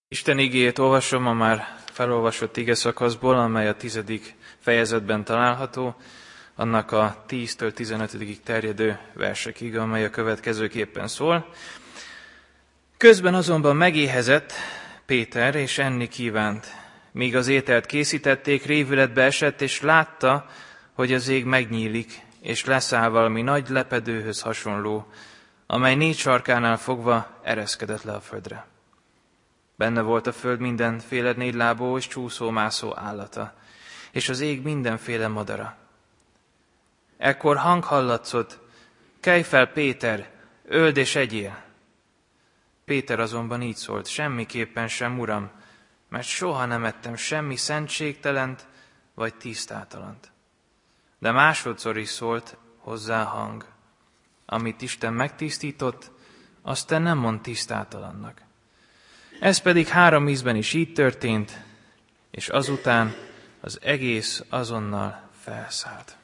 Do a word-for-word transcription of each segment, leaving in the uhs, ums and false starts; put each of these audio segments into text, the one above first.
Isten igéjét olvasom a már felolvasott igeszakaszból, amely a tizedik fejezetben található, annak a tíztől tizenötödikig terjedő versekig, amely a következőképpen szól. Közben azonban megéhezett Péter, és enni kívánt. Míg az ételt készítették, révületbe esett, és látta, hogy az ég megnyílik, és leszáll valami nagy lepedőhöz hasonló, amely négy sarkánál fogva ereszkedett le a földre. Benne volt a föld mindenféle négylábú és csúszómászó állata, és az ég mindenféle madara. Ekkor hang hallatszott: kelj fel, Péter, öld és egyél! Péter azonban így szólt: semmiképpen sem, Uram, mert soha nem ettem semmi szentségtelent vagy tisztátalant. De másodszor is szólt hozzá hang: amit Isten megtisztított, azt te nem mondd tisztátalannak. Ez pedig három ízben is így történt, és azután az egész azonnal felszállt.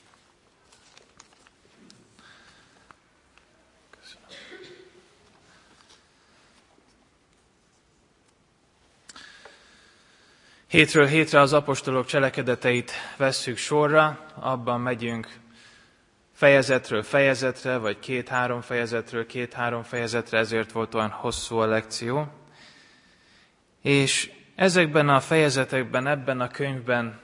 Köszönöm. Hétről hétre az apostolok cselekedeteit vesszük sorra, abban megyünk fejezetről fejezetre, vagy két-három fejezetről két-három fejezetre, ezért volt olyan hosszú a lekció. És ezekben a fejezetekben, ebben a könyvben,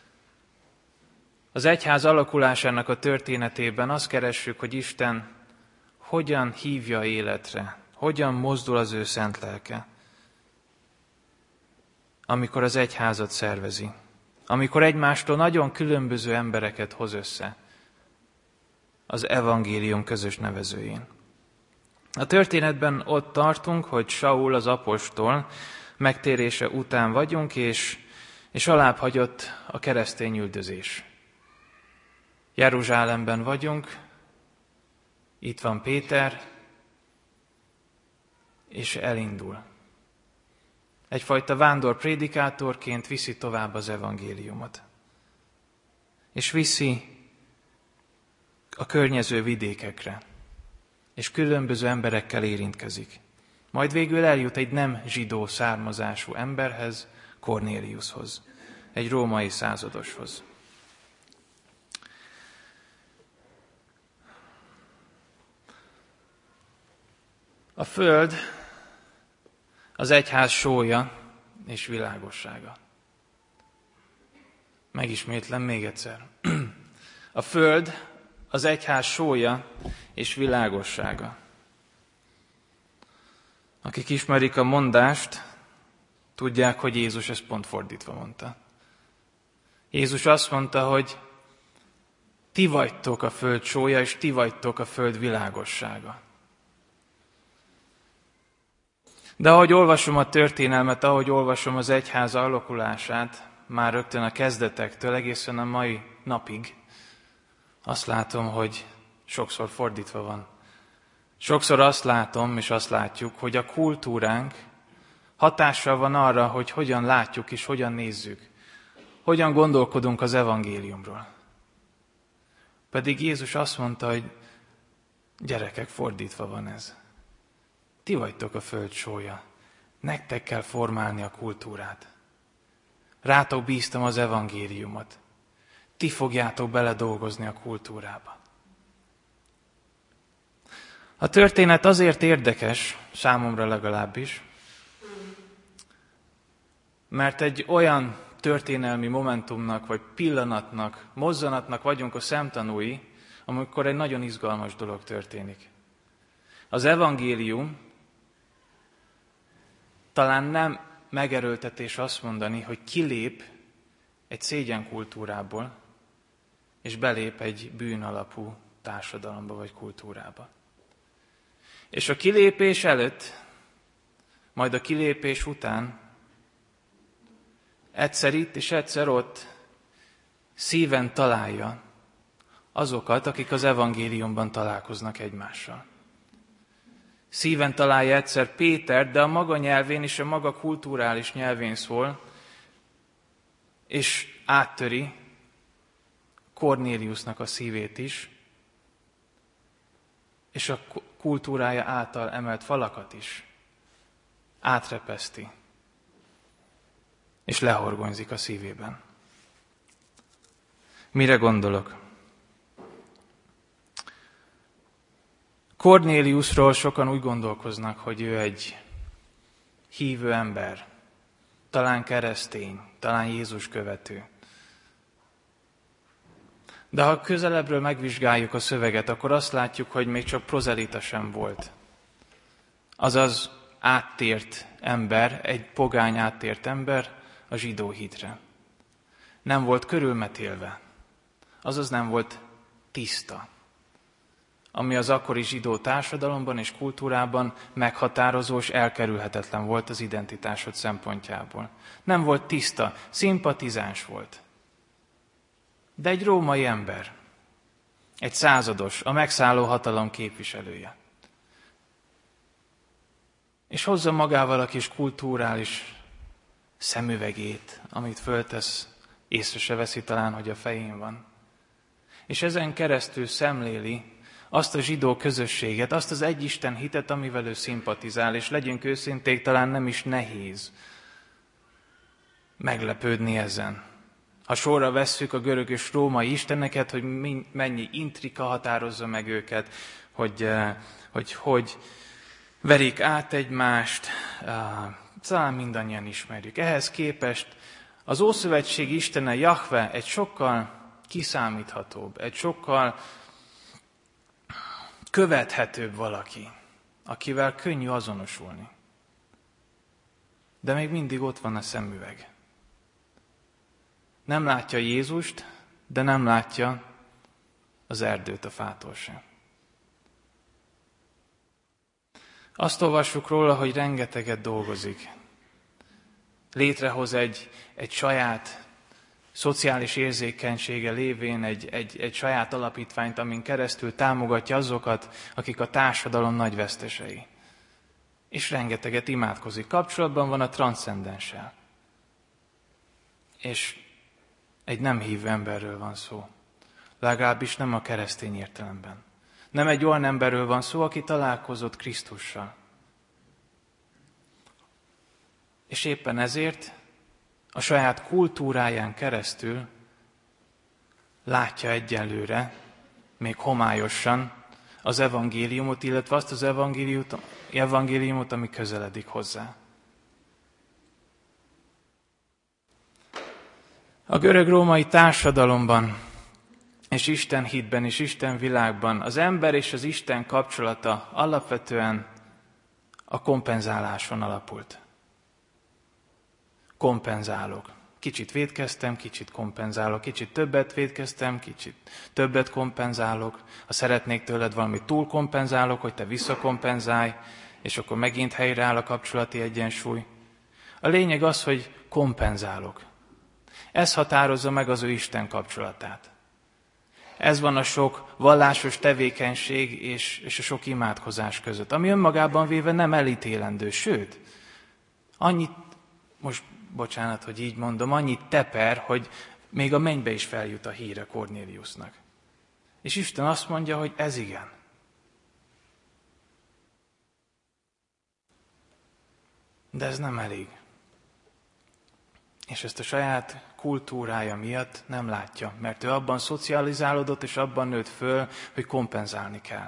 az egyház alakulásának a történetében azt keressük, hogy Isten hogyan hívja életre, hogyan mozdul az ő szent lelke, amikor az egyházat szervezi, amikor egymástól nagyon különböző embereket hoz össze az evangélium közös nevezőjén. A történetben ott tartunk, hogy Saul az apostol megtérése után vagyunk, és, és alább hagyott a keresztény üldözés. Jeruzsálemben vagyunk, itt van Péter, és elindul. Egyfajta vándor prédikátorként viszi tovább az evangéliumot. És viszi a környező vidékekre, és különböző emberekkel érintkezik. Majd végül eljut egy nem zsidó származású emberhez, Kornéliushoz, egy római századoshoz. A föld az egyház sója és világossága. Megismétlem még egyszer. A föld az egyház sója és világossága. Akik ismerik a mondást, tudják, hogy Jézus ezt pont fordítva mondta. Jézus azt mondta, hogy ti vagytok a föld sója, és ti vagytok a föld világossága. De ahogy olvasom a történelmet, ahogy olvasom az egyház alakulását, már rögtön a kezdetektől egészen a mai napig, azt látom, hogy sokszor fordítva van. Sokszor azt látom, és azt látjuk, hogy a kultúránk hatással van arra, hogy hogyan látjuk és hogyan nézzük, hogyan gondolkodunk az evangéliumról. Pedig Jézus azt mondta, hogy gyerekek, fordítva van ez. Ti vagytok a föld sója, nektek kell formálni a kultúrát. Rátok bíztam az evangéliumot, ti fogjátok beledolgozni a kultúrába. A történet azért érdekes, számomra legalábbis, mert egy olyan történelmi momentumnak, vagy pillanatnak, mozzanatnak vagyunk a szemtanúi, amikor egy nagyon izgalmas dolog történik. Az evangélium talán nem megerőltetés azt mondani, hogy kilép egy szégyenkultúrából, és belép egy bűnalapú társadalomba vagy kultúrába. És a kilépés előtt, majd a kilépés után egyszer itt és egyszer ott szíven találja azokat, akik az evangéliumban találkoznak egymással. Szíven találja egyszer Péter, de a maga nyelvén és a maga kulturális nyelvén szól, és áttöri Kornéliusnak a szívét is, és a kultúrája által emelt falakat is átrepeszti, és lehorgonyzik a szívében. Mire gondolok? Kornéliusról sokan úgy gondolkoznak, hogy ő egy hívő ember, talán keresztény, talán Jézus követő. De ha közelebbről megvizsgáljuk a szöveget, akkor azt látjuk, hogy még csak prozelita sem volt. Azaz áttért ember, egy pogány áttért ember a zsidó hitre. Nem volt körülmetélve, azaz nem volt tiszta, ami az akkori zsidó társadalomban és kultúrában meghatározó és elkerülhetetlen volt az identitásod szempontjából. Nem volt tiszta, szimpatizáns volt. De egy római ember, egy százados, a megszálló hatalom képviselője. És hozza magával a kis kulturális szemüvegét, amit föltesz, észre se veszi talán, hogy a fején van. És ezen keresztül szemléli azt a zsidó közösséget, azt az egyisten hitet, amivel ő szimpatizál, és legyünk őszinték, talán nem is nehéz meglepődni ezen. Ha sorra vesszük a görög és római isteneket, hogy mennyi intrika határozza meg őket, hogy hogy, hogy verik át egymást, talán mindannyian ismerjük. Ehhez képest az Ószövetség istene Jahve egy sokkal kiszámíthatóbb, egy sokkal követhetőbb valaki, akivel könnyű azonosulni. De még mindig ott van a szemüveg. Nem látja Jézust, de nem látja az erdőt a fától sem. Azt olvassuk róla, hogy rengeteget dolgozik. Létrehoz egy, egy saját szociális érzékenysége lévén egy, egy, egy saját alapítványt, amin keresztül támogatja azokat, akik a társadalom nagy vesztesei. És rengeteget imádkozik. Kapcsolatban van a transzcendenssel. És egy nem hívő emberről van szó. Legalábbis nem a keresztény értelemben. Nem egy olyan emberről van szó, aki találkozott Krisztussal. És éppen ezért a saját kultúráján keresztül látja egyelőre, még homályosan az evangéliumot, illetve azt az evangéliumot, evangéliumot, ami közeledik hozzá. A görög-római társadalomban és Isten hitben és Isten világban az ember és az Isten kapcsolata alapvetően a kompenzáláson alapult. Kompenzálok. Kicsit vétkeztem, kicsit kompenzálok, kicsit többet vétkeztem, kicsit többet kompenzálok. Ha szeretnék tőled valamit, túl kompenzálok, hogy te visszakompenzálj, és akkor megint helyreáll a kapcsolati egyensúly. A lényeg az, hogy kompenzálok. Ez határozza meg az ő Isten kapcsolatát. Ez van a sok vallásos tevékenység és, és a sok imádkozás között, ami önmagában véve nem elítélendő, sőt, annyit, most bocsánat, hogy így mondom, annyit teper, hogy még a mennybe is feljut a híre Kornéliusnak. És Isten azt mondja, hogy ez igen. De ez nem elég. És ezt a saját kultúrája miatt nem látja, mert ő abban szocializálódott, és abban nőtt föl, hogy kompenzálni kell.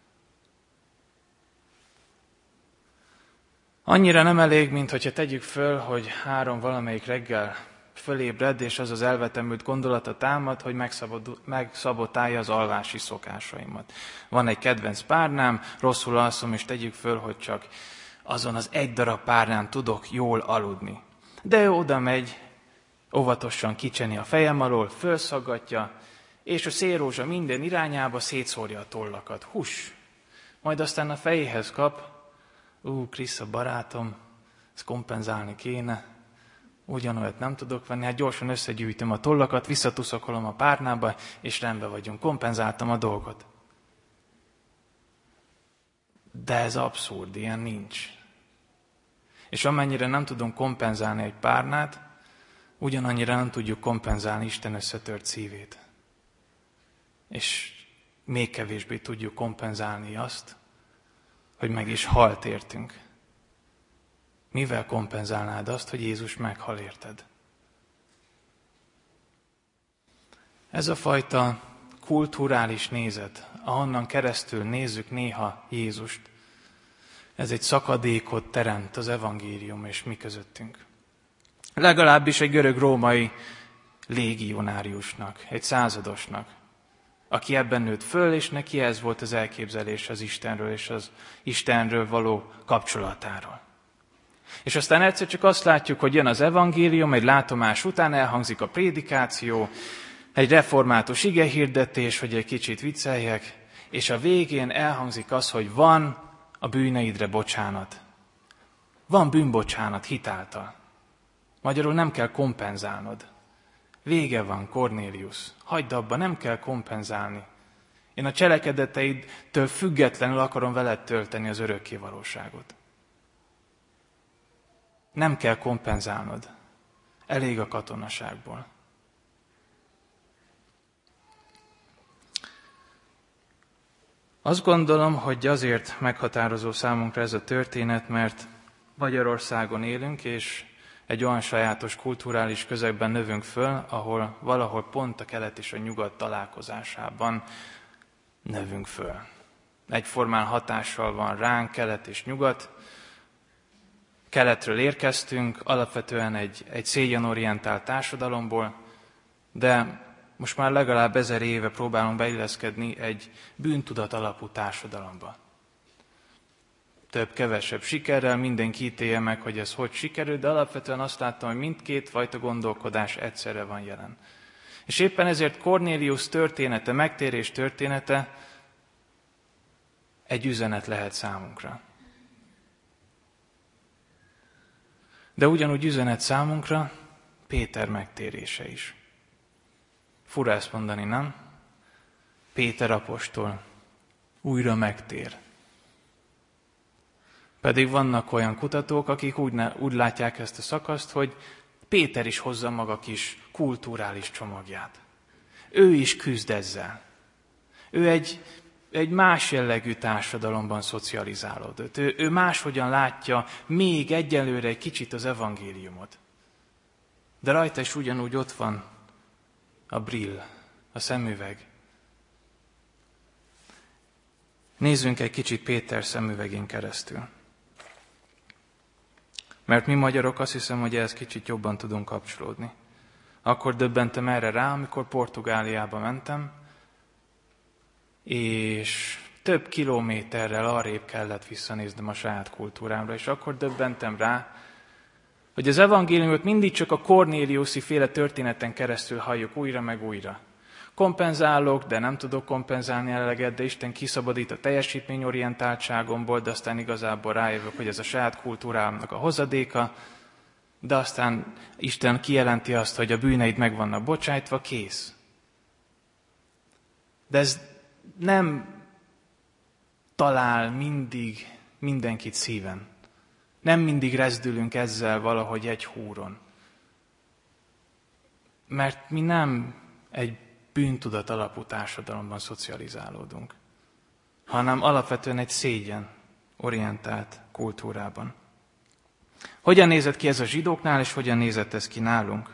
Annyira nem elég, mint hogyha tegyük föl, hogy három valamelyik reggel fölébred, és az az elvetemült gondolata támad, hogy megszabotálja az alvási szokásaimat. Van egy kedvenc párnám, rosszul alszom, és tegyük föl, hogy csak azon az egy darab párnán tudok jól aludni. De ő oda megy, óvatosan kicseni a fejem alól, fölszaggatja, és a szélrózsa minden irányába szétszórja a tollakat. Hús! Majd aztán a fejéhez kap, ú, Krisza barátom, ezt kompenzálni kéne, ugyanolyat nem tudok venni, hát gyorsan összegyűjtöm a tollakat, visszatuszakolom a párnába, és rendben vagyunk, kompenzáltam a dolgot. De ez abszurd, ilyen nincs. És amennyire nem tudunk kompenzálni egy párnát, ugyanannyira nem tudjuk kompenzálni Isten összetört szívét. És még kevésbé tudjuk kompenzálni azt, hogy meg is halt értünk. mivel kompenzálnád azt, hogy Jézus meghal érted? Ez a fajta kulturális nézet, ahonnan keresztül nézzük néha Jézust, ez egy szakadékot teremt az evangélium és mi közöttünk. Legalábbis egy görög-római légionáriusnak, egy századosnak, aki ebben nőtt föl, és neki ez volt az elképzelés az Istenről és az Istenről való kapcsolatáról. És aztán egyszer csak azt látjuk, hogy jön az evangélium, egy látomás után elhangzik a prédikáció, egy református igehirdetés, hogy egy kicsit vicceljek, és a végén elhangzik az, hogy van a bűneidre bocsánat. Van bűnbocsánat hitáltal. Magyarul nem kell kompenzálnod. Vége van, Kornélius. Hagyd abba, nem kell kompenzálni. Én a cselekedeteidtől függetlenül akarom veled tölteni az örökké valóságot. Nem kell kompenzálnod. Elég a katonaságból. Azt gondolom, hogy azért meghatározó számunkra ez a történet, mert Magyarországon élünk, és egy olyan sajátos kulturális közegben növünk föl, ahol valahol pont a kelet és a nyugat találkozásában növünk föl. Egyformán hatással van ránk kelet és nyugat. Keletről érkeztünk, alapvetően egy, egy szégyenorientált társadalomból, de most már legalább ezer éve próbálunk beilleszkedni egy bűntudat alapú társadalomba. Több-kevesebb sikerrel, mindenki ítélje meg, hogy ez hogy sikerült, de alapvetően azt láttam, hogy mindkét fajta gondolkodás egyszerre van jelen. És éppen ezért Kornélius története, megtérés története egy üzenet lehet számunkra. De ugyanúgy üzenet számunkra Péter megtérése is. Fura ezt mondani, nem? Péter apostol újra megtér. Pedig vannak olyan kutatók, akik úgy, ne, úgy látják ezt a szakaszt, hogy Péter is hozza maga kis kulturális csomagját. Ő is küzd ezzel. Ő egy, egy más jellegű társadalomban szocializálódott. Ő, ő máshogyan látja még egyelőre egy kicsit az evangéliumot. De rajta is ugyanúgy ott van a brill, a szemüveg. Nézzünk egy kicsit Péter szemüvegén keresztül. Mert mi magyarok azt hiszem, hogy ehhez kicsit jobban tudunk kapcsolódni. Akkor döbbentem erre rá, amikor Portugáliába mentem, és több kilométerrel arrébb kellett visszanéznem a saját kultúrámra, és akkor döbbentem rá, hogy az evangéliumot mindig csak a Kornéliuszi féle történeten keresztül halljuk újra meg újra. Kompenzálok, de nem tudok kompenzálni eleget, de Isten kiszabadít a teljesítményorientáltságomból, de aztán igazából rájövök, hogy ez a saját kultúrámnak a hozadéka, de aztán Isten kijelenti azt, hogy a bűneid meg vannak bocsájtva, kész. De ez nem talál mindig mindenkit szíven. Nem mindig rezdülünk ezzel valahogy egy húron. Mert mi nem egy bűntudat alapú társadalomban szocializálódunk, hanem alapvetően egy szégyen orientált kultúrában. Hogyan nézett ki ez a zsidóknál, és hogyan nézett ez ki nálunk?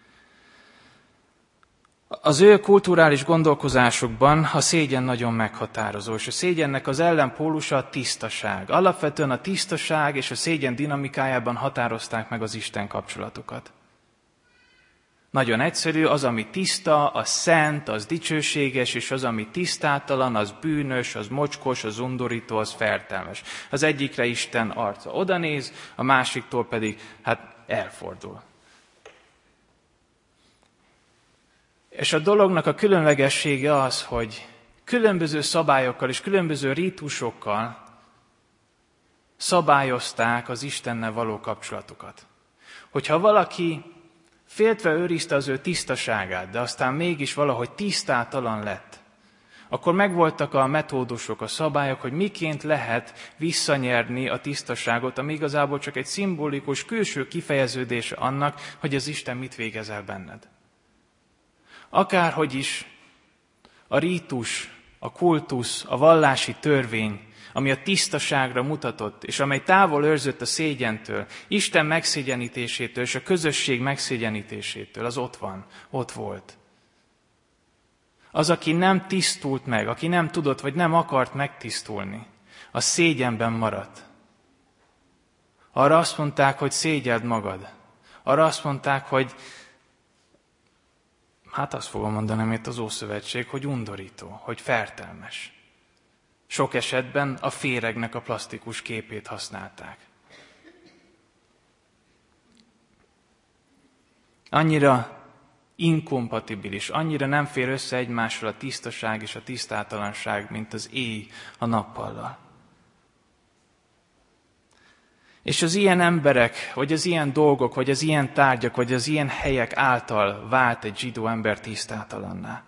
Az ő kulturális gondolkozásukban a szégyen nagyon meghatározó, és a szégyennek az ellenpólusa a tisztaság. Alapvetően a tisztaság és a szégyen dinamikájában határozták meg az Isten kapcsolatokat. Nagyon egyszerű, az, ami tiszta, az szent, az dicsőséges, és az, ami tisztátalan, az bűnös, az mocskos, az undorító, az fertelmes. Az egyikre Isten arca odanéz, a másiktól pedig hát elfordul. És a dolognak a különlegessége az, hogy különböző szabályokkal és különböző rítusokkal szabályozták az Istennel való kapcsolatukat. Hogyha valaki féltve őrizte az ő tisztaságát, de aztán mégis valahogy tisztátalan lett, akkor megvoltak a metódusok, a szabályok, hogy miként lehet visszanyerni a tisztaságot, ami igazából csak egy szimbolikus, külső kifejeződése annak, hogy az Isten mit végez el benned. Akárhogy is a rítus, a kultusz, a vallási törvény, ami a tisztaságra mutatott, és amely távol őrzött a szégyentől, Isten megszégyenítésétől és a közösség megszégyenítésétől, az ott van, ott volt. Az, aki nem tisztult meg, aki nem tudott, vagy nem akart megtisztulni, az szégyenben maradt. Arra azt mondták, hogy szégyeld magad. Arra azt mondták, hogy hát azt fogom mondani itt az Ószövetség, hogy undorító, hogy fertelmes. Sok esetben a féregnek a plasztikus képét használták. Annyira inkompatibilis, annyira nem fér össze egymással a tisztaság és a tisztátalanság, mint az éj a nappallal. És az ilyen emberek, vagy az ilyen dolgok, vagy az ilyen tárgyak, vagy az ilyen helyek által vált egy zsidó ember tisztátalanná.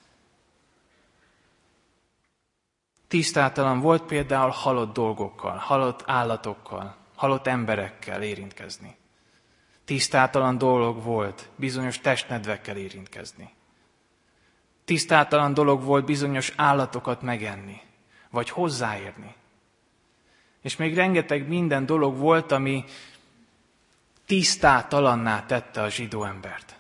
Tisztátalan volt például halott dolgokkal, halott állatokkal, halott emberekkel érintkezni. Tisztátalan dolog volt bizonyos testnedvekkel érintkezni. Tisztátalan dolog volt bizonyos állatokat megenni, vagy hozzáérni. És még rengeteg minden dolog volt, ami tisztátalanná tette a zsidó embert.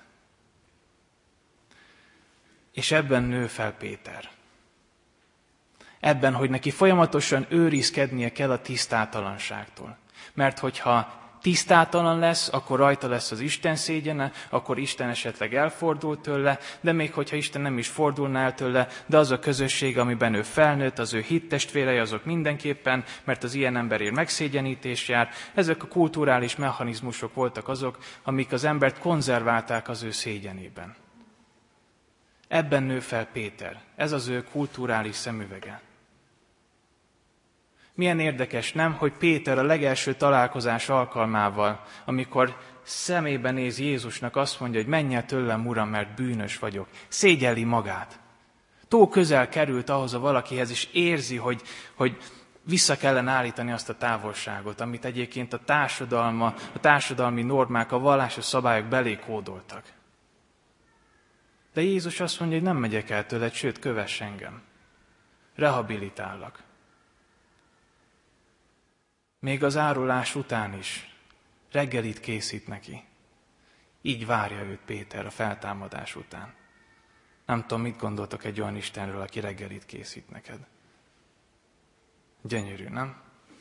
És ebben nő fel Péter. Ebben, hogy neki folyamatosan őrizkednie kell a tisztátalanságtól. Mert hogyha tisztátalan lesz, akkor rajta lesz az Isten szégyene, akkor Isten esetleg elfordul tőle, de még hogyha Isten nem is fordulna el tőle, de az a közösség, amiben ő felnőtt, az ő hittestvérei, azok mindenképpen, mert az ilyen emberért megszégyenítés jár. Ezek a kulturális mechanizmusok voltak azok, amik az embert konzerválták az ő szégyenében. Ebben nő fel Péter. Ez az ő kulturális szemüvege. Milyen érdekes, nem, hogy Péter a legelső találkozás alkalmával, amikor szemébe néz Jézusnak, azt mondja, hogy menj el tőlem, Uram, mert bűnös vagyok. Szégyelli magát. Túl közel került ahhoz a valakihez, és érzi, hogy, hogy vissza kellene állítani azt a távolságot, amit egyébként a társadalma, a társadalmi normák, a vallásos szabályok belé kódoltak. De Jézus azt mondja, hogy nem megyek el tőled, sőt, kövess engem. Rehabilitállak. Még az árulás után is reggelit készít neki. Így várja őt Péter a feltámadás után. Nem tudom, mit gondoltok egy olyan Istenről, aki reggelit készít neked. Gyönyörű, nem?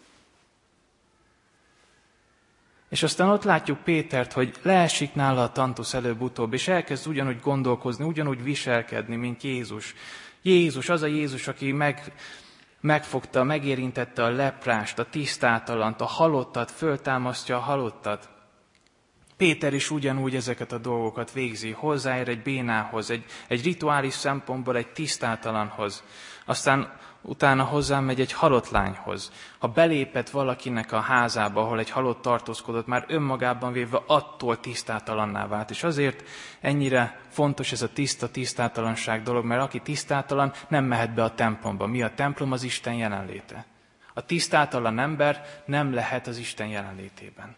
És aztán ott látjuk Pétert, hogy leesik nála a tantusz előbb-utóbb, és elkezd ugyanúgy gondolkozni, ugyanúgy viselkedni, mint Jézus. Jézus, az a Jézus, aki meg... megfogta, megérintette a leprást, a tisztátalant, a halottat, föltámasztja a halottat. Péter is ugyanúgy ezeket a dolgokat végzi, hozzáér egy bénához, egy, egy rituális szempontból egy tisztátalanhoz. Aztán utána hozzámegy egy halott lányhoz. Ha belépett valakinek a házába, ahol egy halott tartózkodott, már önmagában véve attól tisztátalanná vált. És azért ennyire fontos ez a tiszta, tisztátalanság dolog, mert aki tisztátalan, nem mehet be a templomba. Mi a templom? Az Isten jelenléte. A tisztátalan ember nem lehet az Isten jelenlétében.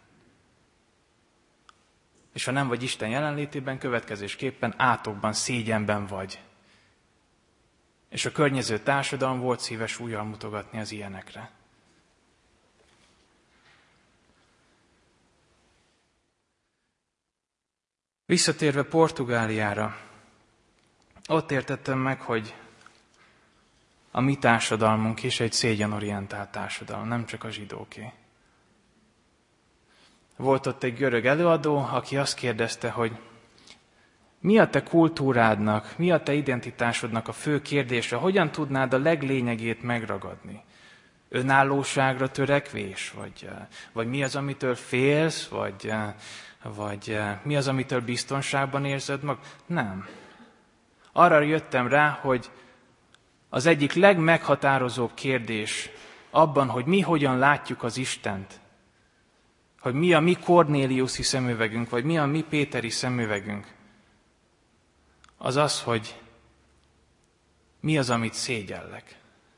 És ha nem vagy Isten jelenlétében, következésképpen átokban, szégyenben vagy. És a környező társadalom volt szíves ujjal mutogatni az ilyenekre. Visszatérve Portugáliára, ott értettem meg, hogy a mi társadalmunk is egy szégyenorientált társadalom, nem csak a zsidóké. Volt ott egy görög előadó, aki azt kérdezte, hogy mi a te kultúrádnak, mi a te identitásodnak a fő kérdése, hogyan tudnád a leglényegét megragadni? Önállóságra törekvés? Vagy, vagy mi az, amitől félsz? Vagy, vagy mi az, amitől biztonságban érzed magad? Nem. Arra jöttem rá, hogy az egyik legmeghatározóbb kérdés abban, hogy mi hogyan látjuk az Istent, hogy mi a mi Kornéliuszi szemüvegünk, vagy mi a mi Péteri szemüvegünk, az az, hogy mi az, amit szégyellek.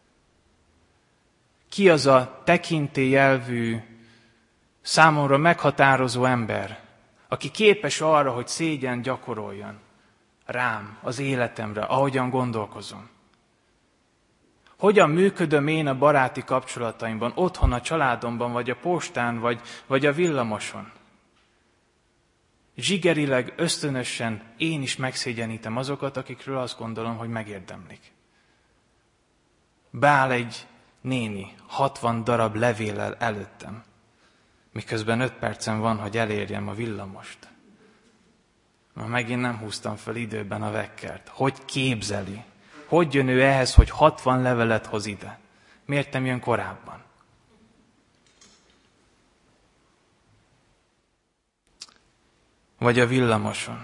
Ki az a tekintélyelvű, számomra meghatározó ember, aki képes arra, hogy szégyen gyakoroljon rám, az életemre, ahogyan gondolkozom. Hogyan működöm én a baráti kapcsolataimban, otthon, a családomban, vagy a postán, vagy, vagy a villamoson? Zsigerileg, ösztönösen én is megszégyenítem azokat, akikről azt gondolom, hogy megérdemlik. Beáll egy néni hatvan darab levéllel előttem, miközben öt percem van, hogy elérjem a villamost. Ma megint nem húztam fel időben a vekkert. Hogy képzeli? Hogy jön ő ehhez, hogy hatvan levelet hoz ide? Miért nem jön korábban? Vagy a villamoson.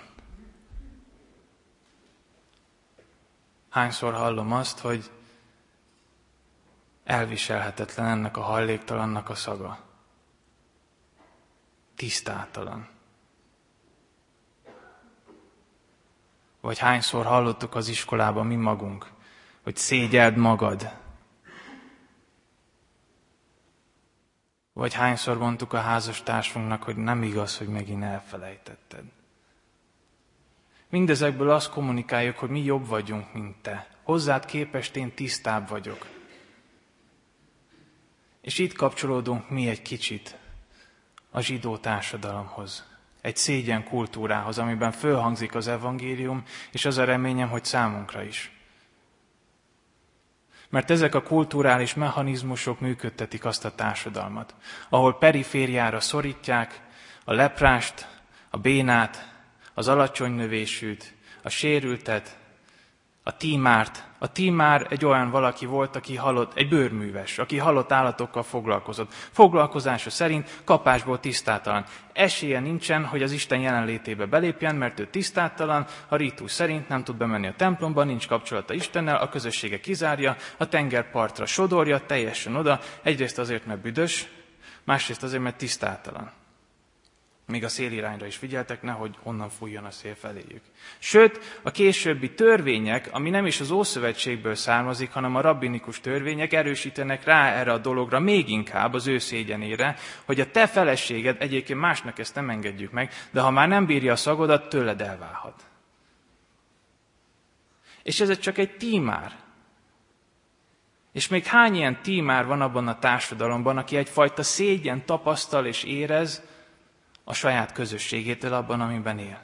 Hányszor hallom azt, hogy elviselhetetlen ennek a hajléktalannak a szaga. Tisztátalan. Vagy hányszor hallottuk az iskolában mi magunk, hogy szégyeld magad. Vagy hányszor mondtuk a házastársunknak, hogy nem igaz, hogy megint elfelejtetted. Mindezekből azt kommunikáljuk, hogy mi jobb vagyunk, mint te. Hozzád képest én tisztább vagyok. És itt kapcsolódunk mi egy kicsit a zsidó társadalomhoz. Egy szégyen kultúrához, amiben fölhangzik az evangélium, és az a reményem, hogy számunkra is. Mert ezek a kulturális mechanizmusok működtetik azt a társadalmat, ahol perifériára szorítják a leprást, a bénát, az alacsony növésűt, a sérültet, a tímárt. A tímár egy olyan valaki volt, aki halott, egy bőrműves, aki halott állatokkal foglalkozott. Foglalkozása szerint kapásból tisztátalan. Esélye nincsen, hogy az Isten jelenlétébe belépjen, mert ő tisztátalan, a rítus szerint nem tud bemenni a templomba, nincs kapcsolata Istennel, a közössége kizárja, a tengerpartra sodorja, teljesen oda, egyrészt azért, mert büdös, másrészt azért, mert tisztátalan. Még a szélirányra is figyeltek, nehogy onnan fújjon a szél feléjük. Sőt, a későbbi törvények, ami nem is az Ószövetségből származik, hanem a rabbinikus törvények erősítenek rá erre a dologra, még inkább az ő szégyenére, hogy a te feleséged, egyébként másnak ezt nem engedjük meg, de ha már nem bírja a szagodat, tőled elválhat. És ez csak egy tímár. És még hány ilyen tímár van abban a társadalomban, aki egyfajta szégyen tapasztal és érez a saját közösségétől abban, amiben él.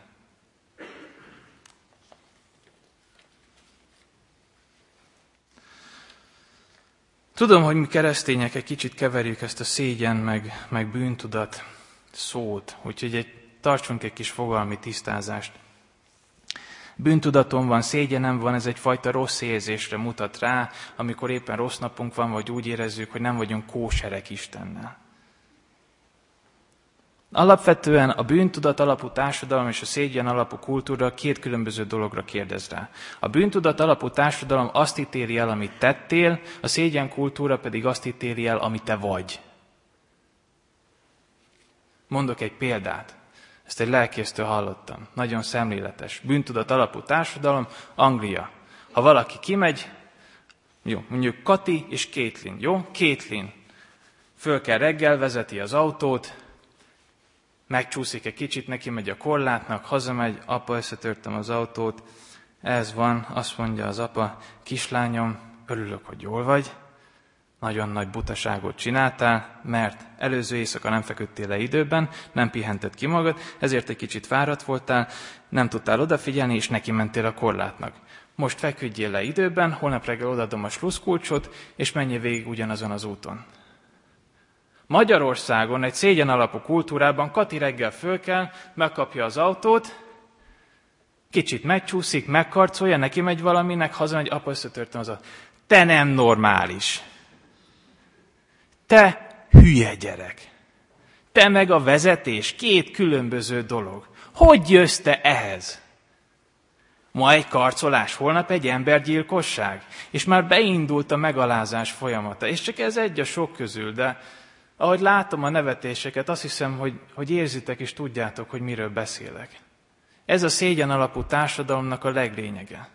Tudom, hogy mi keresztények egy kicsit keverjük ezt a szégyen, meg, meg bűntudat szót, úgyhogy egy, tartsunk egy kis fogalmi tisztázást. Bűntudatom van, szégyenem van, ez egyfajta rossz érzésre mutat rá, amikor éppen rossz napunk van, vagy úgy érezzük, hogy nem vagyunk kóserek Istennel. Alapvetően a bűntudat alapú társadalom és a szégyen alapú kultúra két különböző dologra kérdez rá. A bűntudat alapú társadalom azt ítéli el, amit tettél, a szégyen kultúra pedig azt ítéli el, amit te vagy. Mondok egy példát. Ezt egy lelkésztől hallottam. Nagyon szemléletes. Bűntudat alapú társadalom, Anglia. Ha valaki kimegy, jó, mondjuk Kati és Caitlin, jó? Caitlin föl kell reggel, vezeti az autót, megcsúszik egy kicsit, neki megy a korlátnak, hazamegy, apa, összetörtem az autót, ez van, azt mondja az apa, kislányom, örülök, hogy jól vagy, nagyon nagy butaságot csináltál, mert előző éjszaka nem feküdtél le időben, nem pihented ki magad, ezért egy kicsit fáradt voltál, nem tudtál odafigyelni, és neki mentél a korlátnak. Most feküdjél le időben, holnap reggel odaadom a sluszkulcsot, és menjél végig ugyanazon az úton. Magyarországon egy szégyen alapú kultúrában Kati reggel föl kell, megkapja az autót, kicsit megcsúszik, megkarcolja, neki megy valaminek, hazamegy, apa, összetörtem az autót. Te nem normális. Te hülye gyerek. Te meg a vezetés, két különböző dolog. Hogy jössz te ehhez? Ma egy karcolás, holnap egy embergyilkosság, és már beindult a megalázás folyamata. És csak ez egy a sok közül, de ahogy látom a nevetéseket, azt hiszem, hogy, hogy érzitek és tudjátok, hogy miről beszélek. Ez a szégyen alapú társadalomnak a leglényege.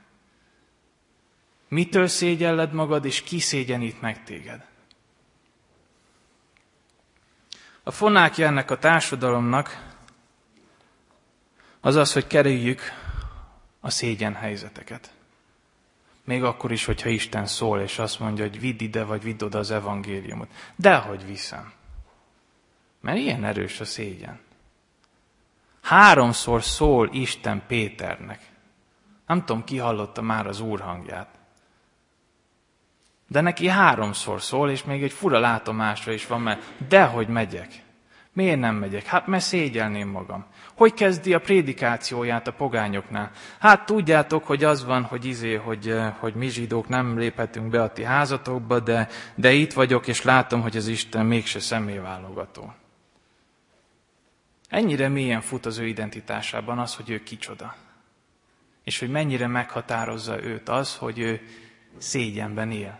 Mitől szégyelled magad, és ki szégyenít meg téged? A fonákja ennek a társadalomnak az az, hogy kerüljük a szégyen helyzeteket. Még akkor is, hogyha Isten szól, és azt mondja, hogy vidd ide, vagy vidd oda az evangéliumot. Dehogy viszem. Mert ilyen erős a szégyen. Háromszor szól Isten Péternek. Nem tudom, ki hallotta már az Úr hangját. De neki háromszor szól, és még egy fura látomásra is van, mert dehogy megyek. Miért nem megyek? Hát mert szégyelném magam. Hogy kezdi a prédikációját a pogányoknál? Hát tudjátok, hogy az van, hogy izé, hogy, hogy mi zsidók nem léphetünk be a ti házatokba, de, de itt vagyok, és látom, hogy az Isten mégse személyválogató. Ennyire mélyen fut az ő identitásában az, hogy ő kicsoda. És hogy mennyire meghatározza őt az, hogy ő szégyenben él.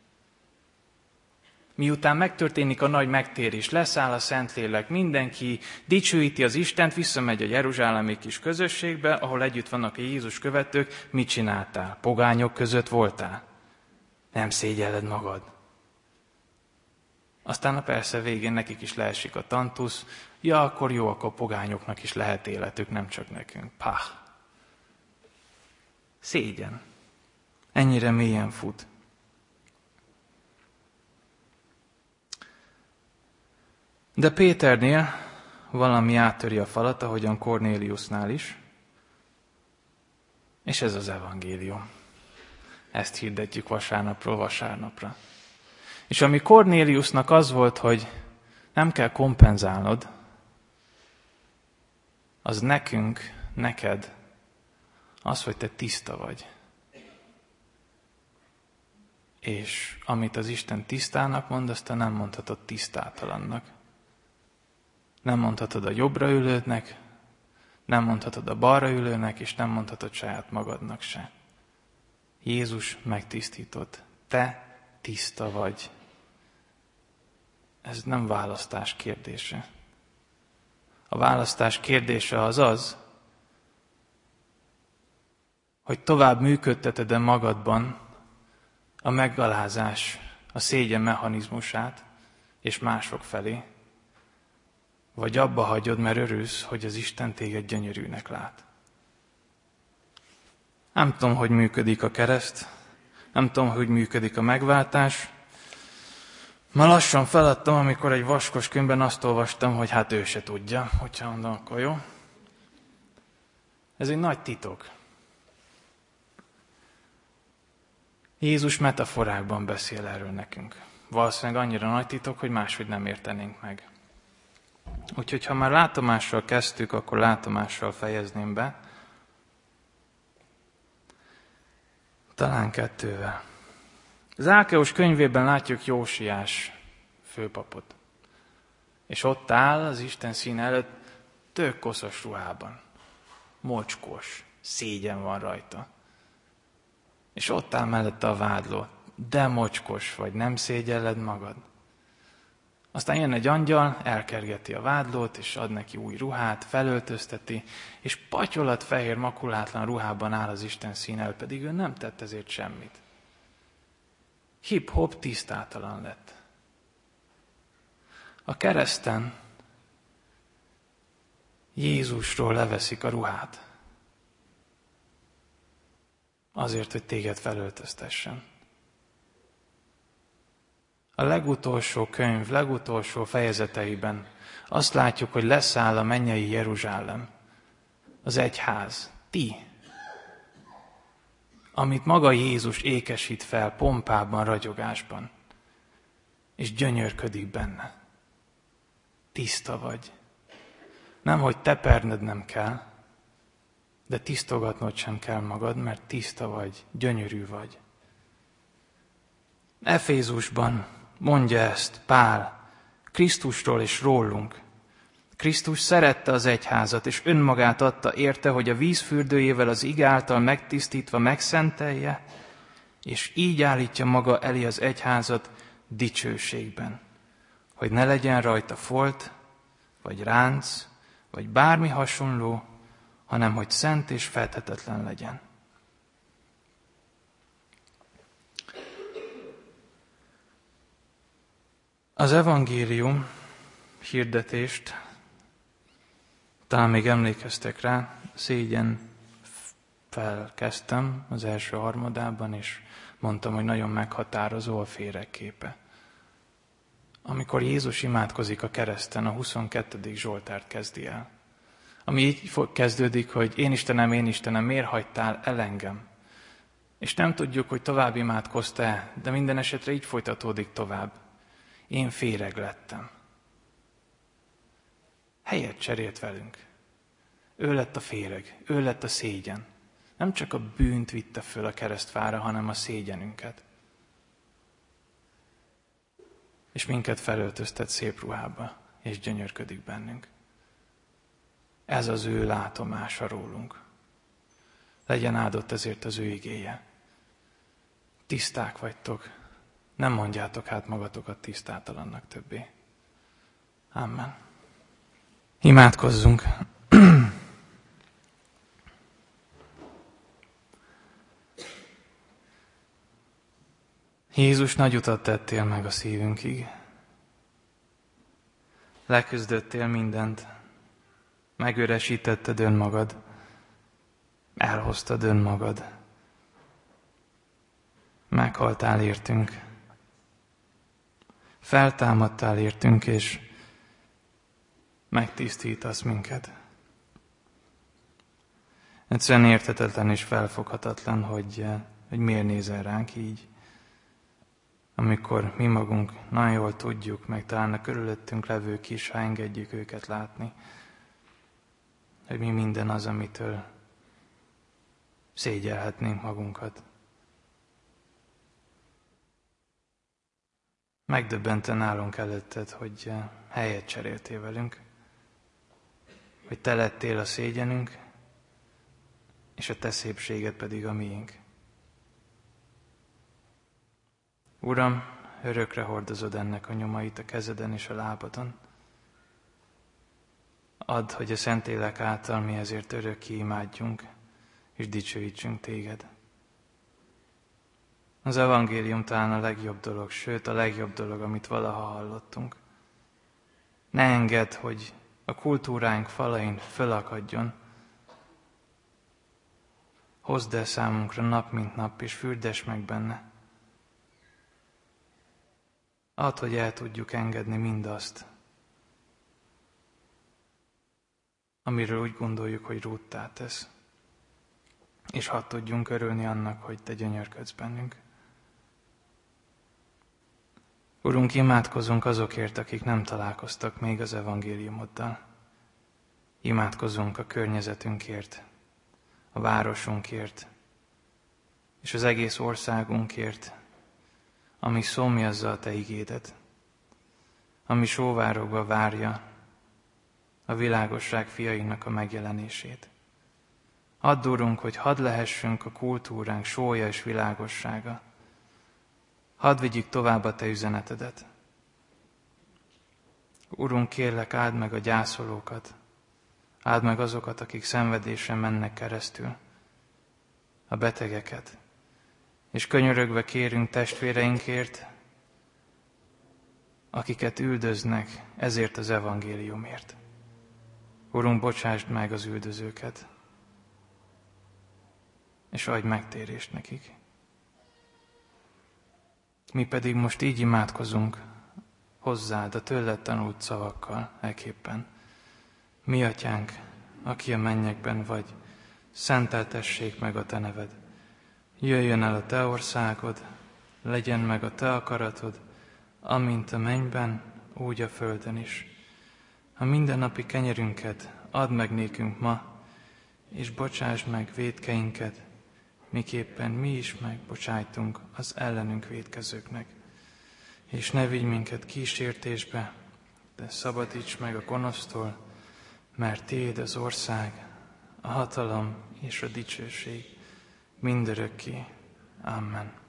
Miután megtörténik a nagy megtérés, leszáll a Szentlélek, mindenki dicsőíti az Istent, visszamegy a jeruzsálemi kis közösségbe, ahol együtt vannak a Jézus követők. Mit csináltál? Pogányok között voltál? Nem szégyelled magad. Aztán a persze végén nekik is leesik a tantusz. Ja, akkor jó, akkor pogányoknak is lehet életük, nem csak nekünk. Pah! Szégyen. Ennyire mélyen fut. De Péternél valami áttöri a falat, ahogyan Kornéliusnál is, és ez az evangélium. Ezt hirdetjük vasárnapról vasárnapra. És ami Kornéliusnak az volt, hogy nem kell kompenzálnod, az nekünk, neked az, hogy te tiszta vagy. És amit az Isten tisztának mond, azt te nem mondhatod tisztátalannak. Nem mondhatod a jobbra ülőnek, nem mondhatod a balra ülőnek, és nem mondhatod saját magadnak se. Jézus megtisztított. Te tiszta vagy. Ez nem választás kérdése. A választás kérdése az az, hogy tovább működteted-e magadban a megalázás, a szégyen mechanizmusát, és mások felé, vagy abba hagyod, mert örülsz, hogy az Isten téged gyönyörűnek lát. Nem tudom, hogy működik a kereszt, nem tudom, hogy működik a megváltás. Már lassan feladtam, amikor egy vaskos könyvben azt olvastam, hogy hát ő se tudja, hogyha mondom, akkor jó. Ez egy nagy titok. Jézus metaforákban beszél erről nekünk. Valószínűleg annyira nagy titok, hogy máshogy nem értenénk meg. Úgyhogy ha már látomással kezdtük, akkor látomással fejezném be. Talán kettővel. Zákeus könyvében látjuk Jósiás főpapot. És ott áll az Isten színe előtt tök koszos ruhában. Mocskos, szégyen van rajta. És ott áll mellette a vádló. De mocskos vagy, nem szégyelled magad? Aztán jön egy angyal, elkergeti a vádlót, és ad neki új ruhát, felöltözteti, és patyolat fehér, makulátlan ruhában áll az Isten szín előtt, pedig ő nem tett ezért semmit. Hip-hop tisztátalan lett. A kereszten Jézusról leveszik a ruhát. Azért, hogy téged felöltöztessen. A legutolsó könyv, legutolsó fejezeteiben azt látjuk, hogy leszáll a mennyei Jeruzsálem, az egyház, ti, amit maga Jézus ékesít fel pompában, ragyogásban, és gyönyörködik benne. Tiszta vagy. Nem, hogy teperned nem kell, de tisztogatnod sem kell magad, mert tiszta vagy, gyönyörű vagy. Efézusban mondja ezt Pál Krisztusról és rólunk. Krisztus szerette az egyházat, és önmagát adta érte, hogy a vízfürdőjével az ige által megtisztítva megszentelje, és így állítja maga elé az egyházat dicsőségben, hogy ne legyen rajta folt, vagy ránc, vagy bármi hasonló, hanem hogy szent és fedhetetlen legyen. Az evangélium hirdetést, talán még emlékeztek rá, szégyen felkezdtem az első harmadában, és mondtam, hogy nagyon meghatározó a féregképe. Amikor Jézus imádkozik a kereszten, a huszonkettedik Zsoltárt kezdi el. Ami így kezdődik, hogy én Istenem, én Istenem, miért hagytál el engem? És nem tudjuk, hogy tovább imádkoztál, de minden esetre így folytatódik tovább. Én féreg lettem. Helyet cserélt velünk. Ő lett a féreg, ő lett a szégyen. Nem csak a bűnt vitte föl a keresztfára, hanem a szégyenünket. És minket felöltöztet szép ruhába, és gyönyörködik bennünk. Ez az ő látomása rólunk. Legyen áldott ezért az ő igéje. Tiszták vagytok, nem mondjátok hát magatokat tisztátalannak többé. Amen. Imádkozzunk. Jézus, nagy utat tettél meg a szívünkig. Leküzdöttél mindent, megüresítetted önmagad, elhoztad önmagad. Meghaltál értünk, feltámadtál értünk, és megtisztítasz minket. Egyszerűen érthetetlen és felfoghatatlan, hogy, hogy miért nézel ránk így. Amikor mi magunk nagyon jól tudjuk, meg talán a körülöttünk levők is, ha engedjük őket látni, hogy mi minden az, amitől szégyelhetnénk magunkat. Megdöbbenten állunk előtted, hogy helyet cseréltél velünk, hogy te lettél a szégyenünk, és a te szépséged pedig a miénk. Uram, örökre hordozod ennek a nyomait a kezeden és a lábadon. Add, hogy a Szentlélek által mi ezért örökké imádjunk, és dicsőítsünk téged. Az evangélium talán a legjobb dolog, sőt a legjobb dolog, amit valaha hallottunk. Ne engedd, hogy a kultúránk falain fölakadjon. Hozd el számunkra nap mint nap, és fürdess meg benne. Add, hogy el tudjuk engedni mindazt, amiről úgy gondoljuk, hogy rúttá tesz. És hadd tudjunk örülni annak, hogy te gyönyörködsz bennünk. Urunk, imádkozunk azokért, akik nem találkoztak még az evangéliumoddal. Imádkozunk a környezetünkért, a városunkért, és az egész országunkért, ami szomjazza a te igédet, ami sóvárogva várja a világosság fiainak a megjelenését. Add, Urunk, hogy hadd lehessünk a kultúránk sója és világossága. Hadd vigyük tovább a te üzenetedet. Urunk, kérlek, áld meg a gyászolókat, áld meg azokat, akik szenvedésen mennek keresztül, a betegeket, és könyörögve kérünk testvéreinkért, akiket üldöznek ezért az evangéliumért. Urunk, bocsásd meg az üldözőket, és adj megtérést nekik. Mi pedig most így imádkozunk hozzád a tőled tanult szavakkal ekképpen. Mi atyánk, aki a mennyekben vagy, szenteltessék meg a te neved. Jöjjön el a te országod, legyen meg a te akaratod, amint a mennyben, úgy a földön is. A mindennapi kenyerünket add meg nékünk ma, és bocsásd meg vétkeinket, miképpen mi is megbocsájtunk az ellenünk vétkezőknek. És ne vigy minket kísértésbe, de szabadíts meg a gonosztól, mert tiéd az ország, a hatalom és a dicsőség mindörökké. Amen.